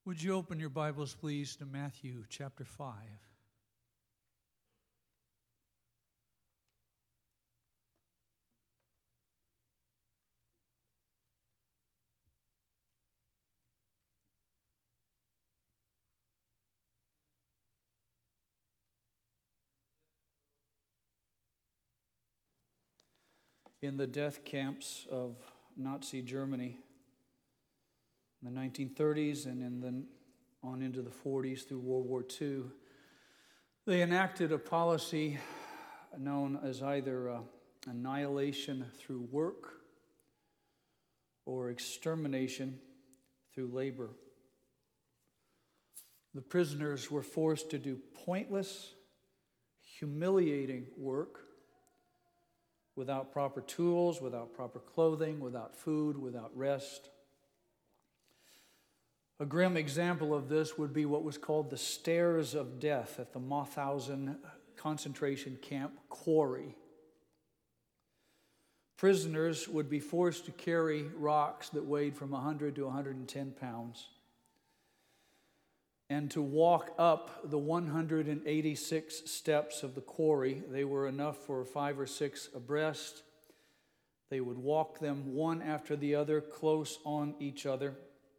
Would you open your Bibles, please, to Matthew chapter 5? In the death camps of Nazi Germany in the 1930s and on into the 40s through World War II, they enacted a policy known as either annihilation through work or extermination through labor. The prisoners were forced to do pointless, humiliating work without proper tools, without proper clothing, without food, without rest. A grim example of this would be what was called the Stairs of Death at the Mauthausen concentration camp quarry. Prisoners would be forced to carry rocks that weighed from 100 to 110 pounds and to walk up the 186 steps of the quarry. They were enough for 5 or 6 abreast. They would walk them one after the other, close on each other.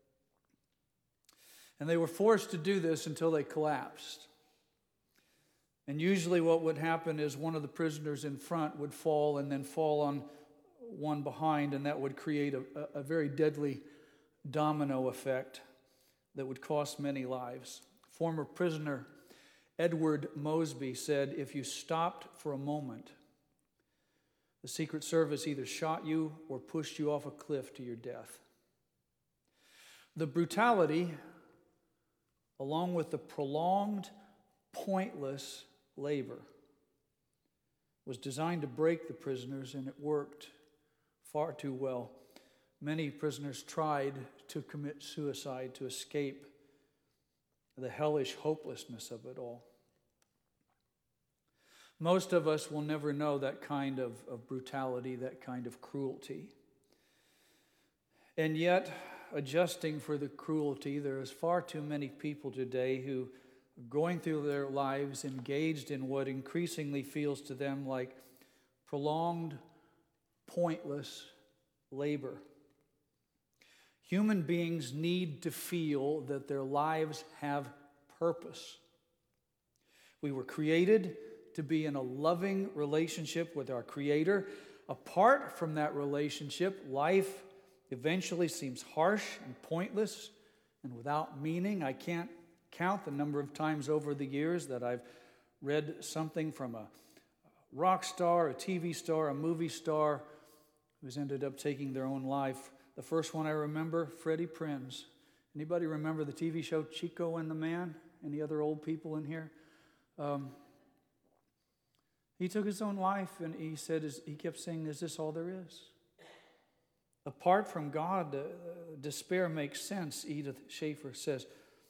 And they were forced to do this until they collapsed. And usually what would happen is one of the prisoners in front would fall and then fall on one behind, and that would create a very deadly domino effect that would cost many lives. Former prisoner Edward Mosby said, "If you stopped for a moment, the Secret Service either shot you or pushed you off a cliff to your death." The brutality, along with the prolonged, pointless labor, was designed to break the prisoners, and it worked far too well. Many prisoners tried to commit suicide to escape the hellish hopelessness of it all. Most of us will never know that kind of brutality, that kind of cruelty. And yet, adjusting for the cruelty, there is far too many people today who are going through their lives engaged in what increasingly feels to them like prolonged, pointless labor. Human beings need to feel that their lives have purpose. We were created to be in a loving relationship with our Creator. Apart from that relationship, life eventually seems harsh and pointless and without meaning. I can't count the number of times over the years that I've read something from a rock star, a TV star, a movie star who's ended up taking their own life. The first one I remember, Freddie Prinze. Anybody remember the TV show Chico and the Man? Any other old people in here? He took his own life, and he kept saying, "Is this all there is?" Apart from God, despair makes sense, Edith Schaefer says.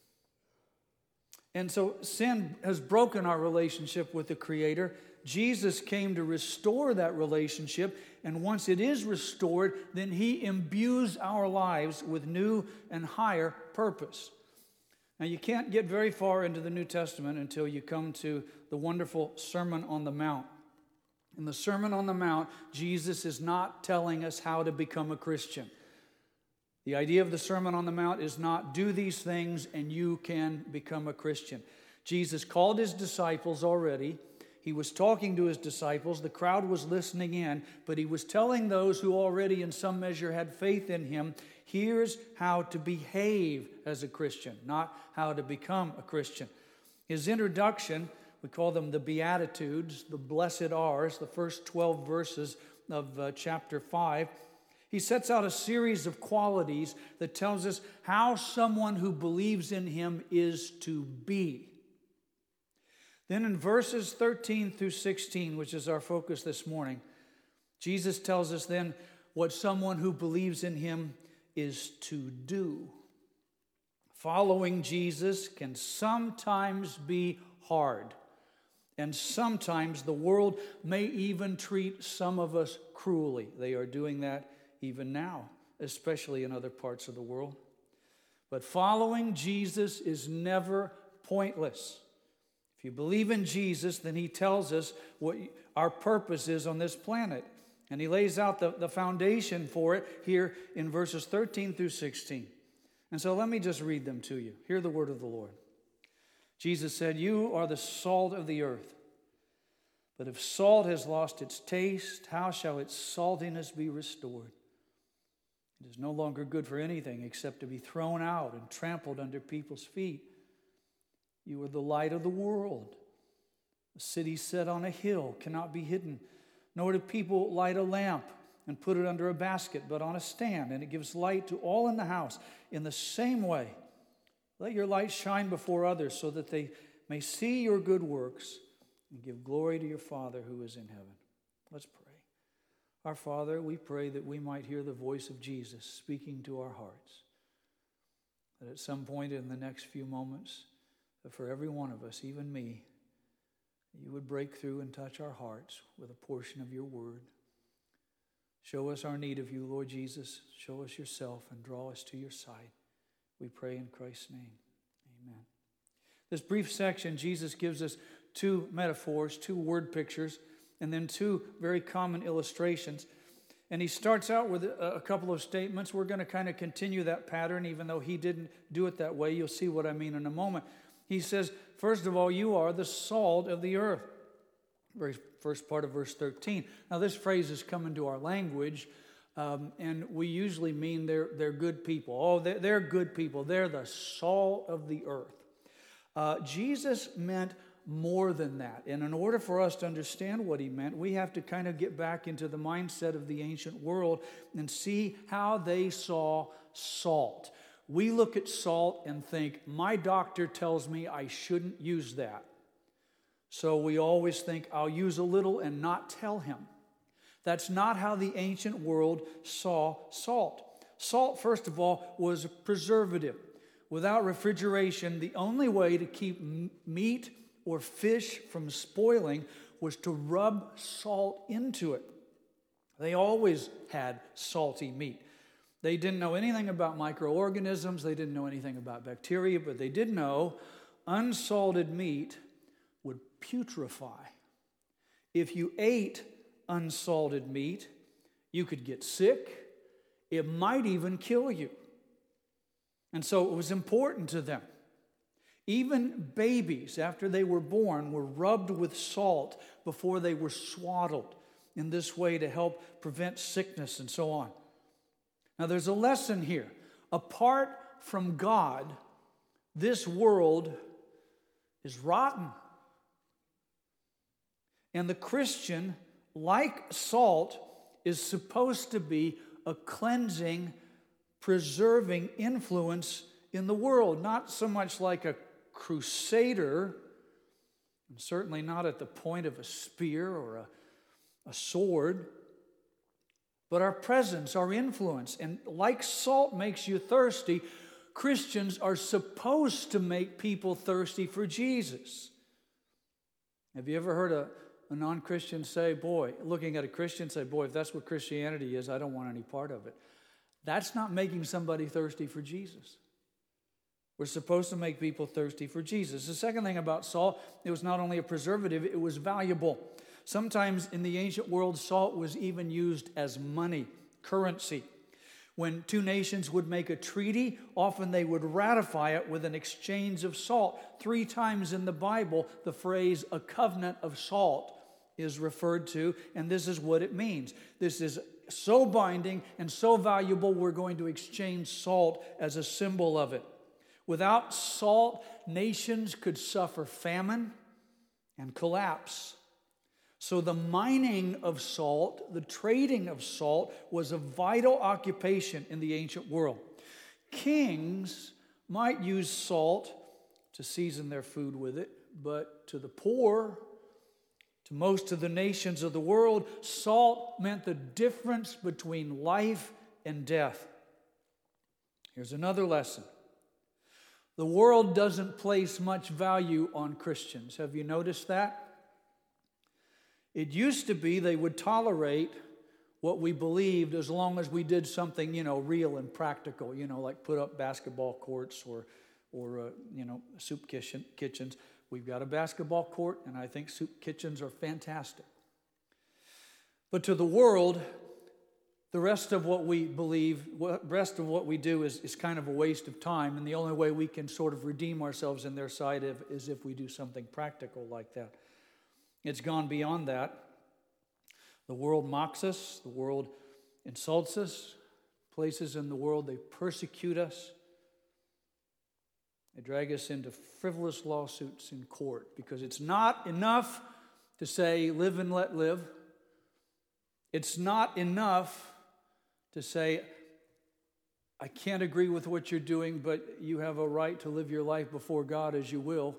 And so sin has broken our relationship with the Creator. Jesus came to restore that relationship, and once it is restored, then He imbues our lives with new and higher purpose. Now, you can't get very far into the New Testament until you come to the wonderful Sermon on the Mount. In the Sermon on the Mount, Jesus is not telling us how to become a Christian. The idea of the Sermon on the Mount is not do these things and you can become a Christian. Jesus called His disciples already. He was talking to His disciples. The crowd was listening in, but He was telling those who already in some measure had faith in Him, here's how to behave as a Christian, not how to become a Christian. His introduction, we call them the Beatitudes, the Blessed R's, the first 12 verses of chapter 5. He sets out a series of qualities that tells us how someone who believes in Him is to be. Then in verses 13 through 16, which is our focus this morning, Jesus tells us then what someone who believes in Him is to do. Following Jesus can sometimes be hard, and sometimes the world may even treat some of us cruelly. They are doing that even now, especially in other parts of the world. But following Jesus is never pointless. If you believe in Jesus, then he tells us what our purpose is on this planet. And he lays out the foundation for it here in verses 13 through 16. And so let me just read them to you. Hear the word of the Lord. Jesus said, "You are the salt of the earth. But if salt has lost its taste, how shall its saltiness be restored? It is no longer good for anything except to be thrown out and trampled under people's feet. You are the light of the world. A city set on a hill cannot be hidden, nor do people light a lamp and put it under a basket, but on a stand, and it gives light to all in the house. In the same way, let your light shine before others so that they may see your good works and give glory to your Father who is in heaven." Let's pray. Our Father, we pray that we might hear the voice of Jesus speaking to our hearts. That at some point in the next few moments, that for every one of us, even me, you would break through and touch our hearts with a portion of your word. Show us our need of you, Lord Jesus. Show us yourself and draw us to your side. We pray in Christ's name. Amen. This brief section, Jesus gives us two metaphors, two word pictures, and then two very common illustrations. And he starts out with a couple of statements. We're going to kind of continue that pattern, even though he didn't do it that way. You'll see what I mean in a moment. He says, first of all, you are the salt of the earth. Very first part of verse 13. Now, this phrase has come into our language, and we usually mean they're good people. Oh, they're good people. They're the salt of the earth. Jesus meant more than that. And in order for us to understand what he meant, we have to kind of get back into the mindset of the ancient world and see how they saw salt. We look at salt and think, my doctor tells me I shouldn't use that. So we always think, I'll use a little and not tell him. That's not how the ancient world saw salt. Salt, first of all, was a preservative. Without refrigeration, the only way to keep meat or fish from spoiling was to rub salt into it. They always had salty meat. They didn't know anything about microorganisms. They didn't know anything about bacteria, but they did know unsalted meat would putrefy. If you ate unsalted meat, you could get sick. It might even kill you. And so it was important to them. Even babies, after they were born, were rubbed with salt before they were swaddled in this way to help prevent sickness and so on. Now, there's a lesson here. Apart from God, this world is rotten. And the Christian, like salt, is supposed to be a cleansing, preserving influence in the world. Not so much like a crusader, and certainly not at the point of a spear or a sword, but our presence, our influence. And like salt makes you thirsty, Christians are supposed to make people thirsty for Jesus. Have you ever heard a non-Christian say, boy, looking at a Christian say, boy, if that's what Christianity is, I don't want any part of it. That's not making somebody thirsty for Jesus. We're supposed to make people thirsty for Jesus. The second thing about salt, it was not only a preservative, it was valuable. Sometimes in the ancient world, salt was even used as money, currency. When two nations would make a treaty, often they would ratify it with an exchange of salt. 3 times in the Bible, the phrase a covenant of salt is referred to, and this is what it means. This is so binding and so valuable, we're going to exchange salt as a symbol of it. Without salt, nations could suffer famine and collapse. So the mining of salt, the trading of salt, was a vital occupation in the ancient world. Kings might use salt to season their food with it, but to the poor, to most of the nations of the world, salt meant the difference between life and death. Here's another lesson. The world doesn't place much value on Christians. Have you noticed that? It used to be they would tolerate what we believed as long as we did something, real and practical, like put up basketball courts or soup kitchens. We've got a basketball court, and I think soup kitchens are fantastic. But to the world, the rest of what we believe, the rest of what we do is kind of a waste of time, and the only way we can sort of redeem ourselves in their sight is if we do something practical like that. It's gone beyond that. The world mocks us. The world insults us. Places in the world, they persecute us. They drag us into frivolous lawsuits in court because it's not enough to say, live and let live. It's not enough to say, I can't agree with what you're doing, but you have a right to live your life before God as you will.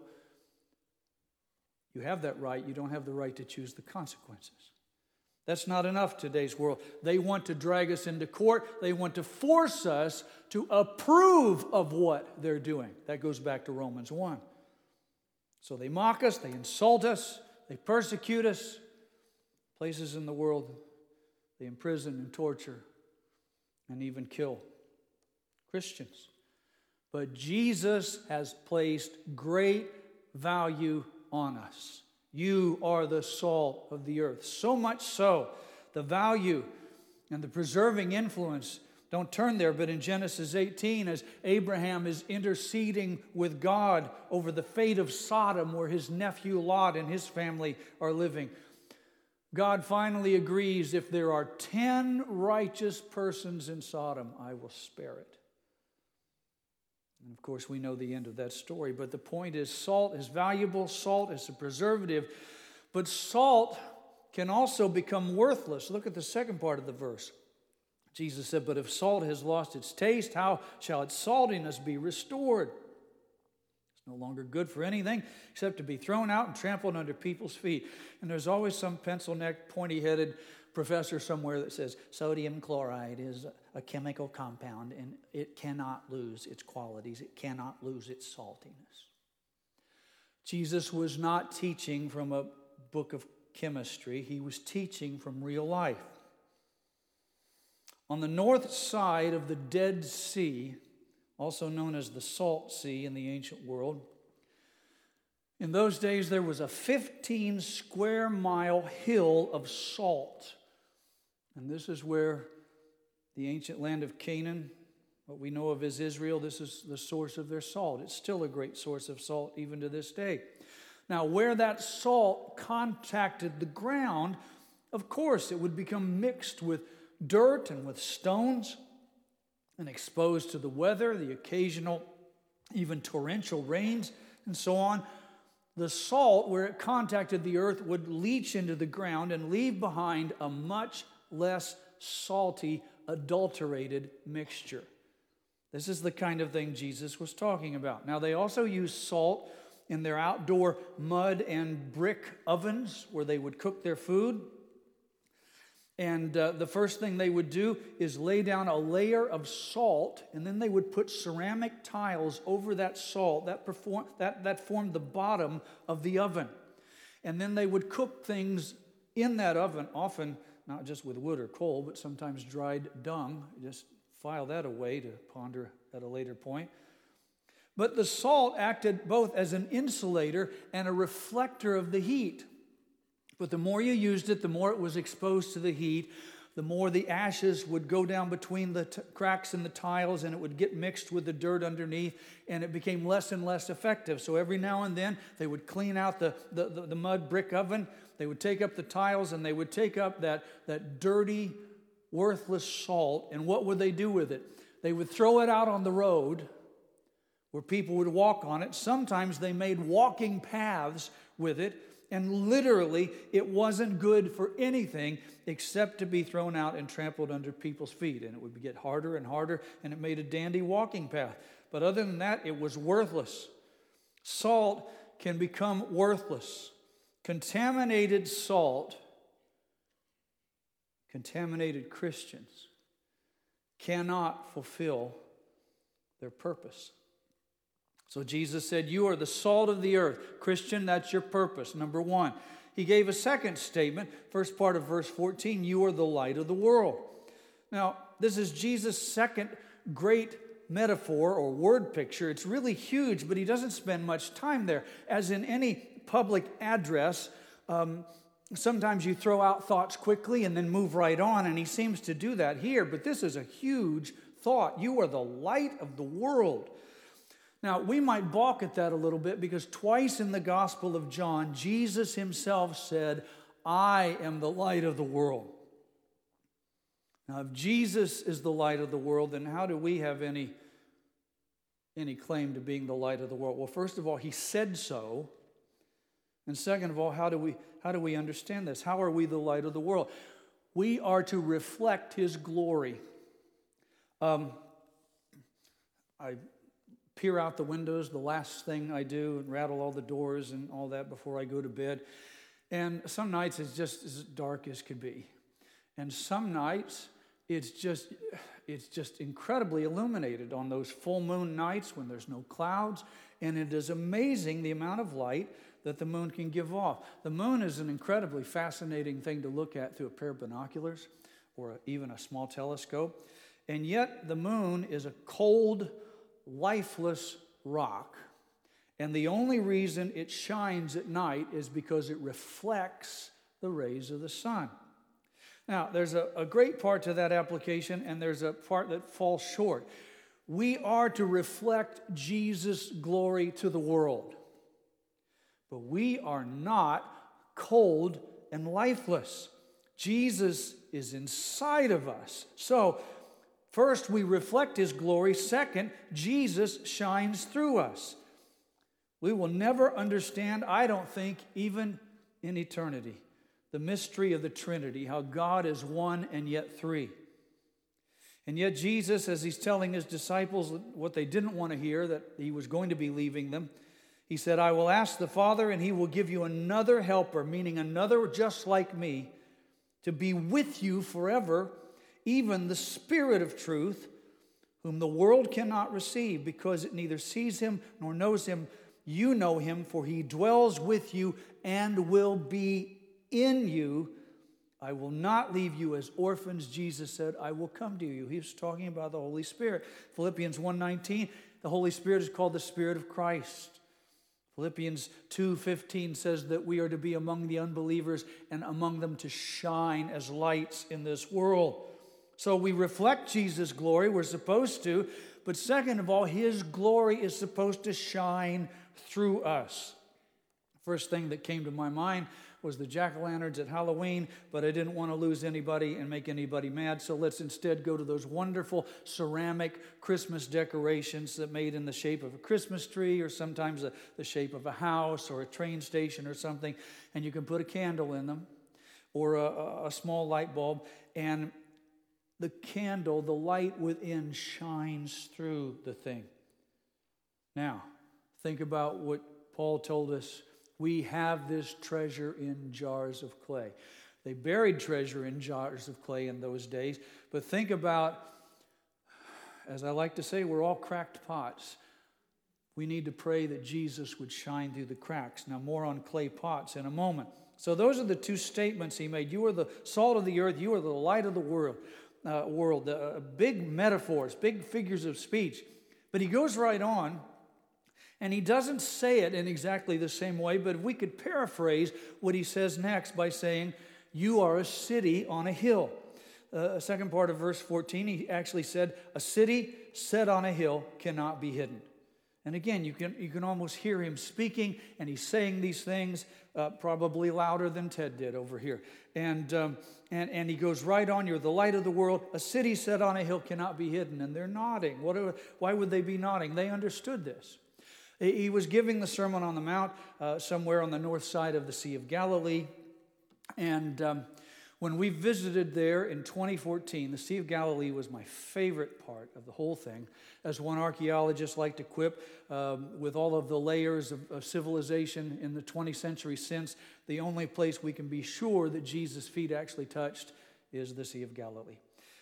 You have that right. You don't have the right to choose the consequences. That's not enough in today's world. They want to drag us into court. They want to force us to approve of what they're doing. That goes back to Romans 1. So they mock us, they insult us, they persecute us. Places in the world, they imprison and torture and even kill Christians. But Jesus has placed great value on us. You are the salt of the earth. So much so, the value and the preserving influence, don't turn there, but in Genesis 18, as Abraham is interceding with God over the fate of Sodom, where his nephew Lot and his family are living, God finally agrees, if there are 10 righteous persons in Sodom, I will spare it. And of course, we know the end of that story. But the point is, salt is valuable. Salt is a preservative. But salt can also become worthless. Look at the second part of the verse. Jesus said, but if salt has lost its taste, how shall its saltiness be restored? It's no longer good for anything except to be thrown out and trampled under people's feet. And there's always some pencil-necked, pointy-headed professor somewhere that says sodium chloride is a chemical compound and it cannot lose its qualities. It cannot lose its saltiness. Jesus was not teaching from a book of chemistry. He was teaching from real life. On the north side of the Dead Sea, also known as the Salt Sea in the ancient world, in those days there was a 15 square mile hill of salt. And this is where the ancient land of Canaan, what we know of as Israel, this is the source of their salt. It's still a great source of salt even to this day. Now, where that salt contacted the ground, of course, it would become mixed with dirt and with stones and exposed to the weather, the occasional, even torrential rains, and so on. The salt, where it contacted the earth, would leach into the ground and leave behind a much less salty, adulterated mixture. This is the kind of thing Jesus was talking about. Now, they also used salt in their outdoor mud and brick ovens where they would cook their food. And the first thing they would do is lay down a layer of salt, and then they would put ceramic tiles over that salt that formed the bottom of the oven. And then they would cook things in that oven, often not just with wood or coal, but sometimes dried dung. Just file that away to ponder at a later point. But the salt acted both as an insulator and a reflector of the heat. But the more you used it, the more it was exposed to the heat, the more the ashes would go down between the cracks in the tiles, and it would get mixed with the dirt underneath, and it became less and less effective. So every now and then, they would clean out the mud brick oven. They would take up the tiles, and they would take up that dirty, worthless salt, and what would they do with it? They would throw it out on the road where people would walk on it. Sometimes they made walking paths with it, and literally it wasn't good for anything except to be thrown out and trampled under people's feet. And it would get harder and harder, and it made a dandy walking path. But other than that, it was worthless. Salt can become worthless. Contaminated salt, contaminated Christians cannot fulfill their purpose. So Jesus said, you are the salt of the earth. Christian, that's your purpose. Number one, He gave a second statement, first part of verse 14, you are the light of the world. Now, this is Jesus' second great metaphor or word picture. It's really huge, but he doesn't spend much time there. As in any public address, sometimes you throw out thoughts quickly and then move right on, and he seems to do that here, but this is a huge thought. You are the light of the world. Now, we might balk at that a little bit because twice in the Gospel of John, Jesus himself said, I am the light of the world. Now, if Jesus is the light of the world, then how do we have any claim to being the light of the world? Well, first of all, he said so. And second of all, how do we understand this? How are we the light of the world? We are to reflect his glory. I peer out the windows, the last thing I do, and rattle all the doors and all that before I go to bed. And some nights it's just as dark as could be. And some nights it's just incredibly illuminated on those full moon nights when there's no clouds. And it is amazing the amount of light that the moon can give off. The moon is an incredibly fascinating thing to look at through a pair of binoculars or even a small telescope. And yet the moon is a cold, lifeless rock. And the only reason it shines at night is because it reflects the rays of the sun. Now, there's a great part to that application, and there's a part that falls short. We are to reflect Jesus' glory to the world. But we are not cold and lifeless. Jesus is inside of us. So, first, we reflect his glory. Second, Jesus shines through us. We will never understand, I don't think, even in eternity, the mystery of the Trinity, how God is one and yet three. And yet Jesus, as he's telling his disciples what they didn't want to hear, that he was going to be leaving them, he said, I will ask the Father, and he will give you another helper, meaning another just like me, to be with you forever, even the Spirit of truth, whom the world cannot receive, because it neither sees him nor knows him. You know him, for he dwells with you and will be in you. I will not leave you as orphans. Jesus said, I will come to you. He was talking about the Holy Spirit. Philippians 1:19, the Holy Spirit is called the Spirit of Christ. Philippians 2:15 says that we are to be among the unbelievers and among them to shine as lights in this world. So we reflect Jesus' glory, we're supposed to, but second of all, his glory is supposed to shine through us. First thing that came to my mind was the jack-o'-lanterns at Halloween, but I didn't want to lose anybody and make anybody mad, so let's instead go to those wonderful ceramic Christmas decorations that made in the shape of a Christmas tree or sometimes the shape of a house or a train station or something, and you can put a candle in them or a small light bulb, and the candle, the light within shines through the thing. Now, think about what Paul told us. We have this treasure in jars of clay. They buried treasure in jars of clay in those days. But think about, as I like to say, we're all cracked pots. We need to pray that Jesus would shine through the cracks. Now, more on clay pots in a moment. So those are the two statements he made. You are the salt of the earth. You are the light of the world. Big metaphors, big figures of speech. But he goes right on. And he doesn't say it in exactly the same way, but if we could paraphrase what he says next by saying, you are a city on a hill. Second part of verse 14, he actually said, a city set on a hill cannot be hidden. And again, you can almost hear him speaking, and he's saying these things probably louder than Ted did over here. And he goes right on, you're the light of the world. A city set on a hill cannot be hidden. And they're nodding. Why would they be nodding? They understood this. He was giving the Sermon on the Mount somewhere on the north side of the Sea of Galilee. And when we visited there in 2014, the Sea of Galilee was my favorite part of the whole thing. As one archaeologist liked to quip, with all of the layers of civilization in the 20th century since, the only place we can be sure that Jesus' feet actually touched is the Sea of Galilee.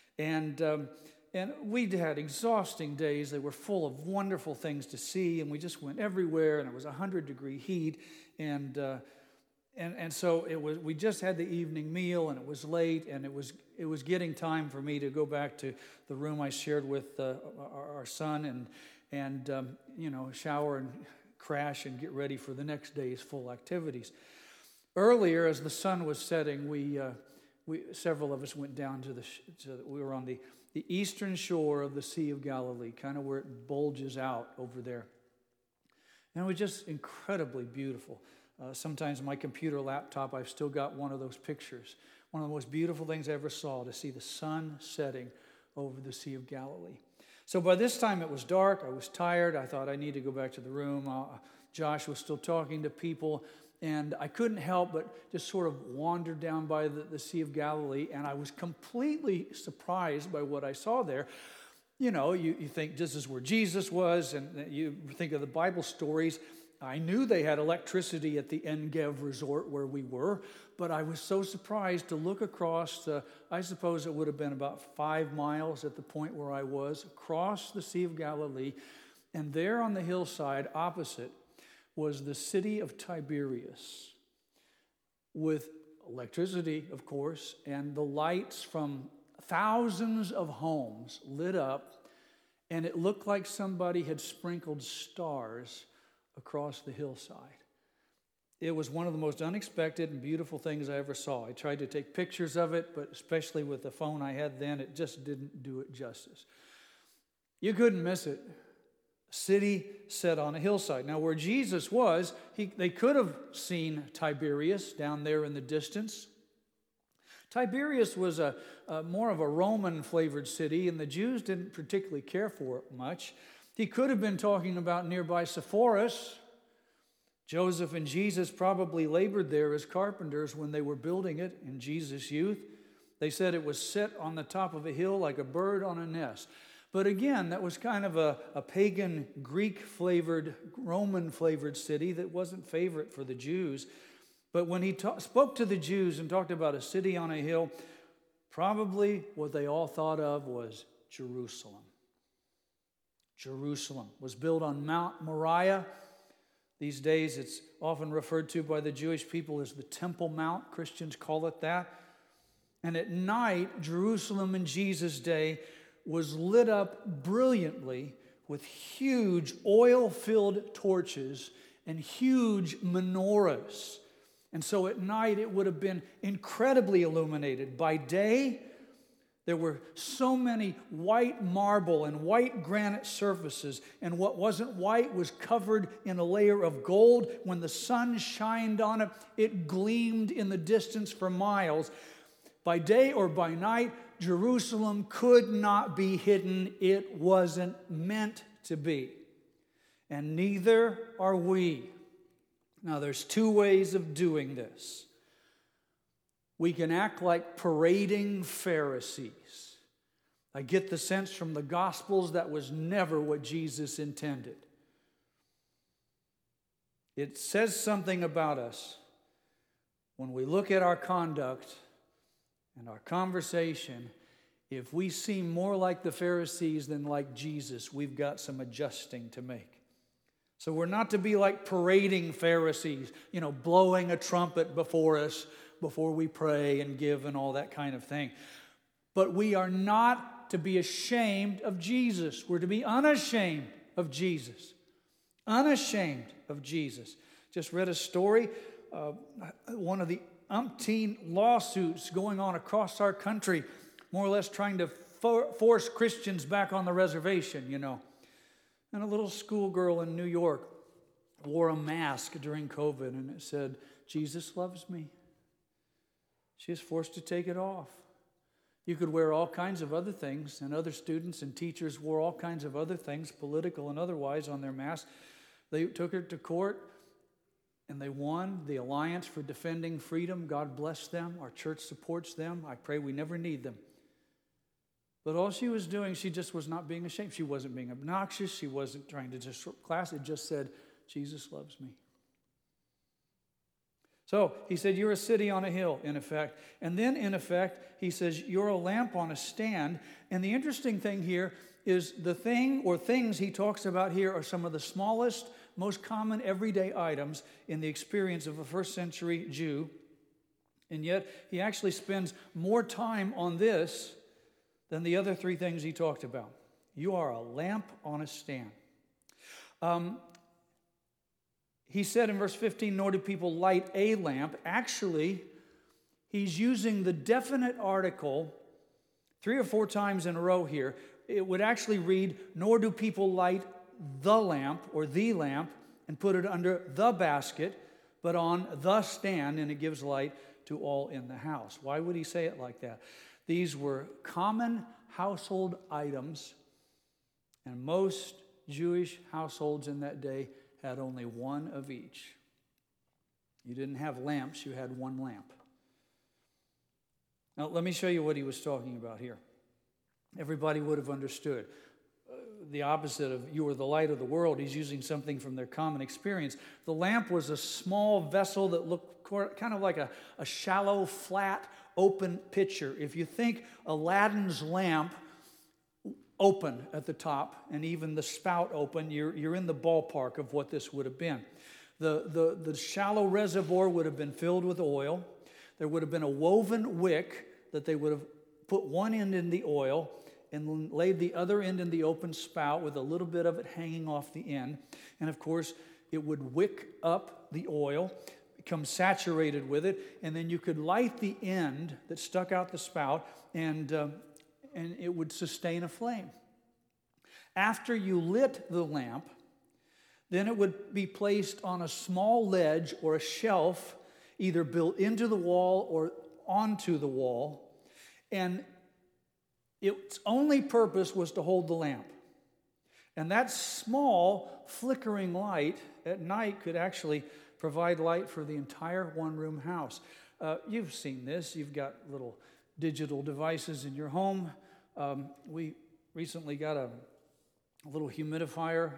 And we had exhausting days. They were full of wonderful things to see, and we just went everywhere, and it was 100-degree heat. And And so it was. We just had the evening meal, and it was late, and it was getting time for me to go back to the room I shared with our son, and shower and crash and get ready for the next day's full activities. Earlier, as the sun was setting, we several of us went down we were on the eastern shore of the Sea of Galilee, kind of where it bulges out over there, and it was just incredibly beautiful. Sometimes my computer laptop, I've still got one of those pictures. One of the most beautiful things I ever saw, to see the sun setting over the Sea of Galilee. So by this time it was dark. I was tired. I thought I need to go back to the room. Josh was still talking to people, and I couldn't help but just sort of wander down by the Sea of Galilee, and I was completely surprised by what I saw there. You know, you think this is where Jesus was, and you think of the Bible stories. I knew they had electricity at the En-Gev resort where we were, but I was so surprised to look across, I suppose it would have been about 5 miles at the point where I was, across the Sea of Galilee, and there on the hillside opposite was the city of Tiberias, with electricity, of course, and the lights from thousands of homes lit up, and it looked like somebody had sprinkled stars across the hillside. It was one of the most unexpected and beautiful things I ever saw. I tried to take pictures of it, but especially with the phone I had then, it just didn't do it justice. You couldn't miss it. A city set on a hillside. Now, where Jesus was, they could have seen Tiberias down there in the distance. Tiberias was more of a Roman-flavored city, and the Jews didn't particularly care for it much. He could have been talking about nearby Sepphoris. Joseph and Jesus probably labored there as carpenters when they were building it in Jesus' youth. They said it was set on the top of a hill like a bird on a nest. But again, that was kind of a pagan, Greek-flavored, Roman-flavored city that wasn't favorite for the Jews. But when he spoke to the Jews and talked about a city on a hill, probably what they all thought of was Jerusalem. Jerusalem was built on Mount Moriah. These days it's often referred to by the Jewish people as the Temple Mount. Christians call it that. And at night, Jerusalem in Jesus' day was lit up brilliantly with huge oil-filled torches and huge menorahs. And so at night it would have been incredibly illuminated. By day, there were so many white marble and white granite surfaces, and what wasn't white was covered in a layer of gold. When the sun shined on it, it gleamed in the distance for miles. By day or by night, Jerusalem could not be hidden. It wasn't meant to be. And neither are we. Now, there's 2 ways of doing this. We can act like parading Pharisees. I get the sense from the Gospels that was never what Jesus intended. It says something about us when we look at our conduct and our conversation. If we seem more like the Pharisees than like Jesus, we've got some adjusting to make. So we're not to be like parading Pharisees, blowing a trumpet before us, before we pray and give and all that kind of thing. But we are not to be ashamed of Jesus. We're to be unashamed of Jesus. Unashamed of Jesus. Just read a story, one of the umpteen lawsuits going on across our country, more or less trying to force Christians back on the reservation, And a little schoolgirl in New York wore a mask during COVID, and it said, "Jesus loves me." She was forced to take it off. You could wear all kinds of other things, and other students and teachers wore all kinds of other things, political and otherwise, on their masks. They took her to court, and they won. The Alliance for Defending Freedom, God bless them. Our church supports them. I pray we never need them. But all she was doing, she just was not being ashamed. She wasn't being obnoxious. She wasn't trying to disrupt class. It just said, "Jesus loves me." So he said, you're a city on a hill, in effect. And then, in effect, he says, you're a lamp on a stand. And the interesting thing here is the thing or things he talks about here are some of the smallest, most common everyday items in the experience of a first century Jew. And yet he actually spends more time on this than the other three things he talked about. You are a lamp on a stand. He said in verse 15, nor do people light a lamp. Actually, he's using the definite article 3 or 4 times in a row here. It would actually read, nor do people light the lamp or the lamp and put it under the basket, but on the stand, and it gives light to all in the house. Why would he say it like that? These were common household items, and most Jewish households in that day had only one of each. You didn't have lamps, you had one lamp. Now, let me show you what he was talking about here. Everybody would have understood. The opposite of you are the light of the world, he's using something from their common experience. The lamp was a small vessel that looked kind of like a shallow, flat, open pitcher. If you think Aladdin's lamp open at the top and even the spout open, you're in the ballpark of what this would have been. The shallow reservoir would have been filled with oil. There would have been a woven wick that they would have put one end in the oil and laid the other end in the open spout with a little bit of it hanging off the end. And of course, it would wick up the oil, become saturated with it, and then you could light the end that stuck out the spout, and it would sustain a flame. After you lit the lamp, then it would be placed on a small ledge or a shelf, either built into the wall or onto the wall, and its only purpose was to hold the lamp. And that small flickering light at night could actually provide light for the entire one-room house. You've seen this. You've got little digital devices in your home. We recently got a little humidifier,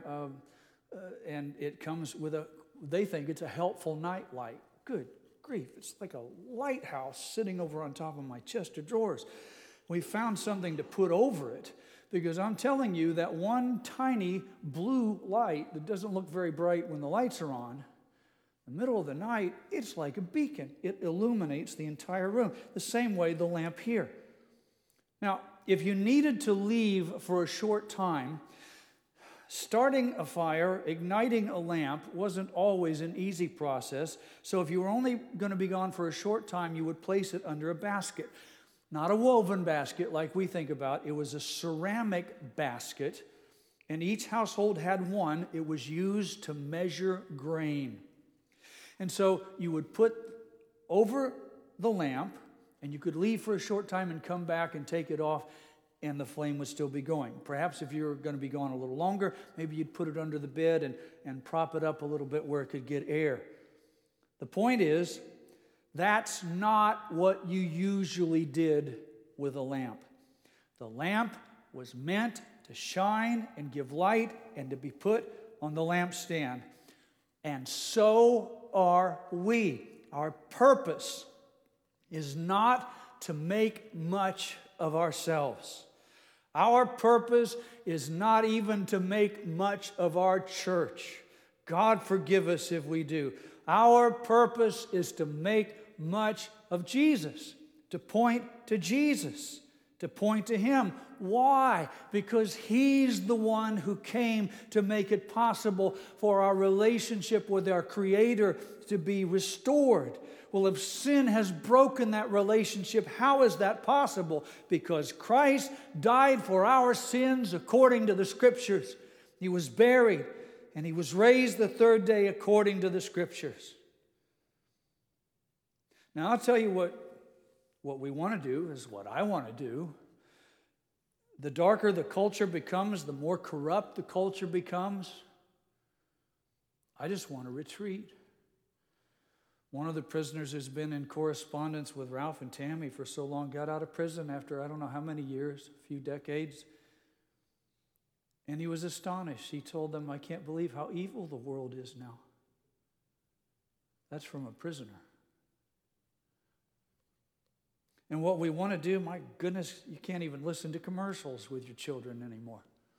and it comes with they think it's a helpful night light. Good grief, it's like a lighthouse sitting over on top of my chest of drawers. We found something to put over it, because I'm telling you that one tiny blue light that doesn't look very bright when the lights are on, in the middle of the night, it's like a beacon. It illuminates the entire room, the same way the lamp here. Now, if you needed to leave for a short time, starting a fire, igniting a lamp wasn't always an easy process. So if you were only going to be gone for a short time, you would place it under a basket. Not a woven basket like we think about. It was a ceramic basket, and each household had one. It was used to measure grain. And so you would put over the lamp, and you could leave for a short time and come back and take it off, and the flame would still be going. Perhaps if you were going to be gone a little longer, maybe you'd put it under the bed and prop it up a little bit where it could get air. The point is, that's not what you usually did with a lamp. The lamp was meant to shine and give light and to be put on the lampstand. And so are we. Our purpose is not to make much of ourselves. Our purpose is not even to make much of our church. God forgive us if we do. Our purpose is to make much of Jesus, to point to Jesus, to point to Him. Why? Because He's the one who came to make it possible for our relationship with our Creator to be restored. Well, if sin has broken that relationship, how is that possible? Because Christ died for our sins according to the Scriptures. He was buried, and He was raised the third day according to the Scriptures. Now, I'll tell you what we want to do is what I want to do. The darker the culture becomes, the more corrupt the culture becomes. I just want to retreat. One of the prisoners who's been in correspondence with Ralph and Tammy for so long got out of prison after I don't know how many years, a few decades. And he was astonished. He told them, I can't believe how evil the world is now. That's from a prisoner. And what we want to do, my goodness, you can't even listen to commercials with your children anymore.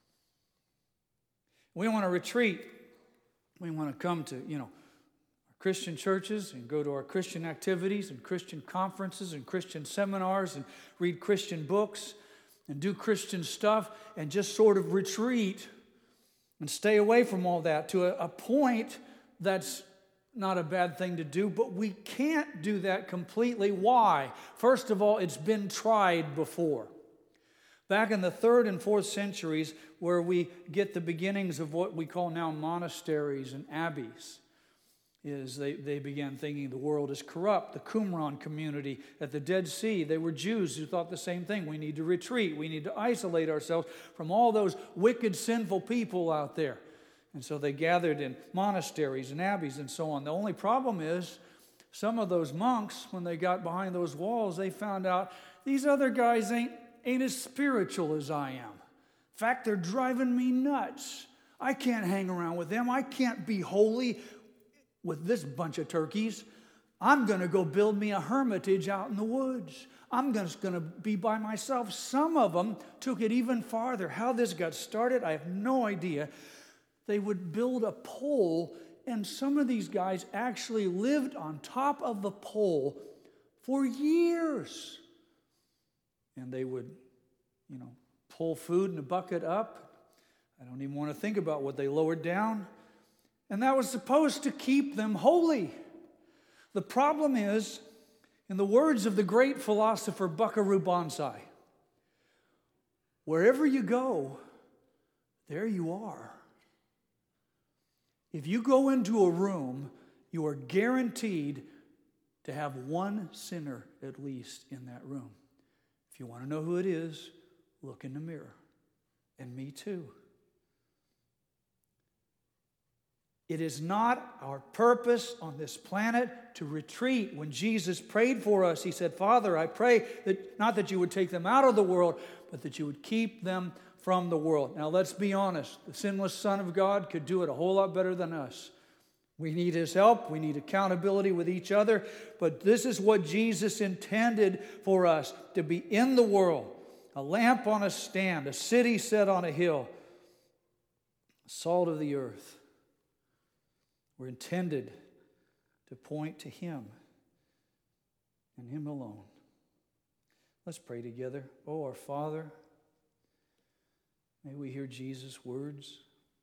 We want to retreat. We want to come to, our Christian churches and go to our Christian activities and Christian conferences and Christian seminars and read Christian books and do Christian stuff and just sort of retreat and stay away from all that to a point that's not a bad thing to do, but we can't do that completely. Why? First of all, it's been tried before. Back in the 3rd and 4th centuries, where we get the beginnings of what we call now monasteries and abbeys, is they began thinking the world is corrupt. The Qumran community at the Dead Sea, they were Jews who thought the same thing. We need to retreat. We need to isolate ourselves from all those wicked, sinful people out there. And so they gathered in monasteries and abbeys and so on. The only problem is some of those monks, when they got behind those walls, they found out these other guys ain't as spiritual as I am. In fact, they're driving me nuts. I can't hang around with them. I can't be holy with this bunch of turkeys. I'm going to go build me a hermitage out in the woods. I'm just going to be by myself. Some of them took it even farther. How this got started, I have no idea. They would build a pole, and some of these guys actually lived on top of the pole for years. And they would, pull food in a bucket up. I don't even want to think about what they lowered down. And that was supposed to keep them holy. The problem is, in the words of the great philosopher Buckaroo Banzai, wherever you go, there you are. If you go into a room, you are guaranteed to have one sinner at least in that room. If you want to know who it is, look in the mirror. And me too. It is not our purpose on this planet to retreat. When Jesus prayed for us, he said, Father, I pray that not that you would take them out of the world, but that you would keep them from the world. Now let's be honest. The sinless Son of God could do it a whole lot better than us. We need his help. We need accountability with each other. But this is what Jesus intended for us, to be in the world. A lamp on a stand, a city set on a hill, salt of the earth. We're intended to point to him and him alone. Let's pray together. Oh, our Father, may we hear Jesus' words.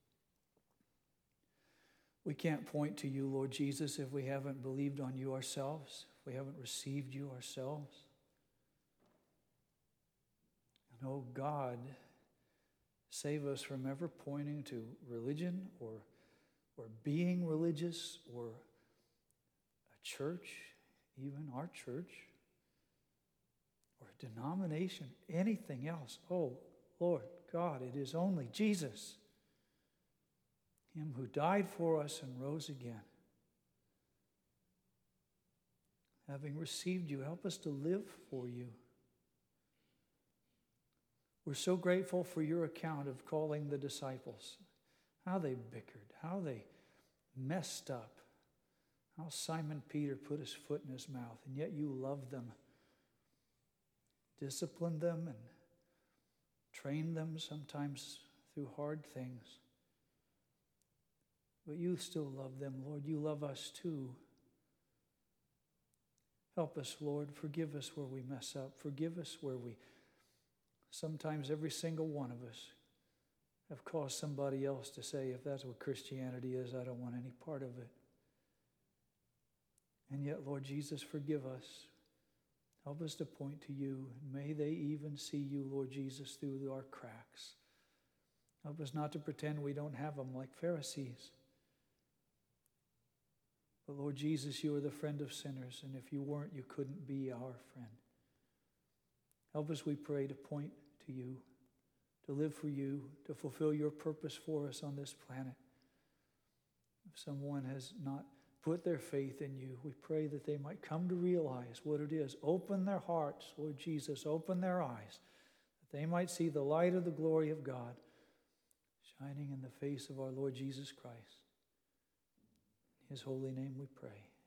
We can't point to you, Lord Jesus, if we haven't believed on you ourselves, if we haven't received you ourselves. And oh God, save us from ever pointing to religion or being religious or a church, even our church, or a denomination, anything else. Oh, Lord God, it is only Jesus, him who died for us and rose again. Having received you, help us to live for you. We're so grateful for your account of calling the disciples. How they bickered, how they messed up, how Simon Peter put his foot in his mouth, and yet you loved them, disciplined them, and trained them sometimes through hard things. But you still love them, Lord. You love us too. Help us, Lord. Forgive us where we mess up. Forgive us where sometimes every single one of us have caused somebody else to say, if that's what Christianity is, I don't want any part of it. And yet, Lord Jesus, forgive us. Help us to point to you. May they even see you, Lord Jesus, through our cracks. Help us not to pretend we don't have them like Pharisees. But Lord Jesus, you are the friend of sinners, and if you weren't, you couldn't be our friend. Help us, we pray, to point to you, to live for you, to fulfill your purpose for us on this planet. If someone has not put their faith in you, we pray that they might come to realize what it is. Open their hearts, Lord Jesus, open their eyes, that they might see the light of the glory of God shining in the face of our Lord Jesus Christ. In his holy name we pray.